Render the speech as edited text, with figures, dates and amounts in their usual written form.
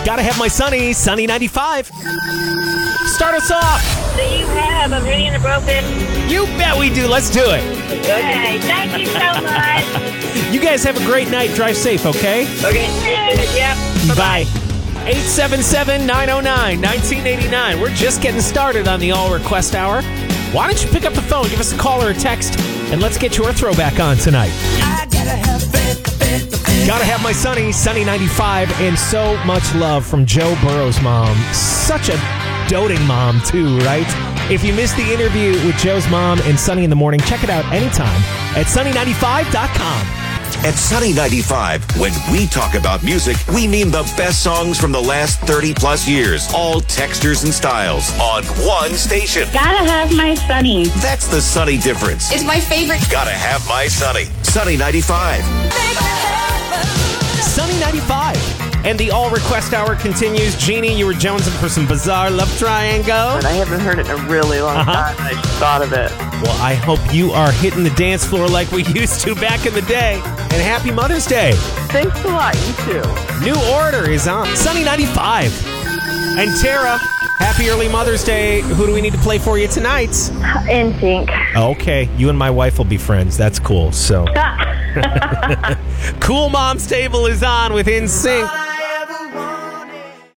Gotta have my Sunny 95. Start us off. Do you have a Beauty and the Broken? You bet we do. Let's do it. Okay, thank you so much. You guys have a great night. Drive safe, okay? Okay, yep. Bye. 877-909-1989. We're just getting started on the All Request Hour. Why don't you pick up the phone, give us a call or a text, and let's get your throwback on tonight. Gotta have my Sunny 95, and so much love from Joe Burrow's mom. Such a doting mom, too, right? If you missed the interview with Joe's mom and Sunny in the morning, check it out anytime at sunny95.com. At Sunny 95, when we talk about music, we mean the best songs from the last 30-plus years. All textures and styles on one station. Gotta have my Sunny. That's the Sunny difference. It's my favorite. Gotta have my Sunny. Sunny 95. Sunny 95. And the All Request Hour continues. Jeannie, you were jonesing for some Bizarre Love Triangle. But I haven't heard it in a really long time. I just thought of it. Well, I hope you are hitting the dance floor like we used to back in the day. And happy Mother's Day. Thanks a lot. You too. New Order is on Sunny 95. And Tara, happy early Mother's Day. Who do we need to play for you tonight? NSYNC. Okay, you and my wife will be friends. That's cool. So, Cool Mom's Table is on with NSYNC.